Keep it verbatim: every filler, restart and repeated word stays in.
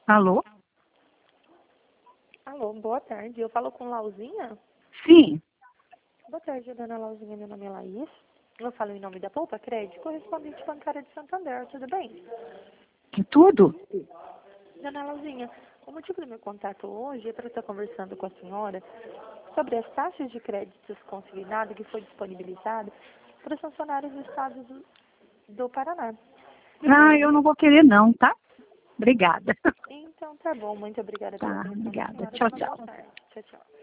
Alô? Alô, boa tarde. Eu falo com Lauzinha? Sim. Boa tarde, dona Lauzinha. Meu nome é Laís. Eu falo em nome da Poupa Crédito, correspondente bancária de Santander. Tudo bem? Que tudo? Dona Lauzinha, o motivo do meu contato hoje é para estar conversando com a senhora sobre as taxas de créditos consignadas que foi disponibilizado para os funcionários do estado do, do Paraná. Ah, eu É, não vou querer não, tá? Obrigada. então tá bom. Muito obrigada pela Tá, atenção da obrigada. senhora. Tchau, Tenha uma tchau. boa tarde. Tchau, tchau.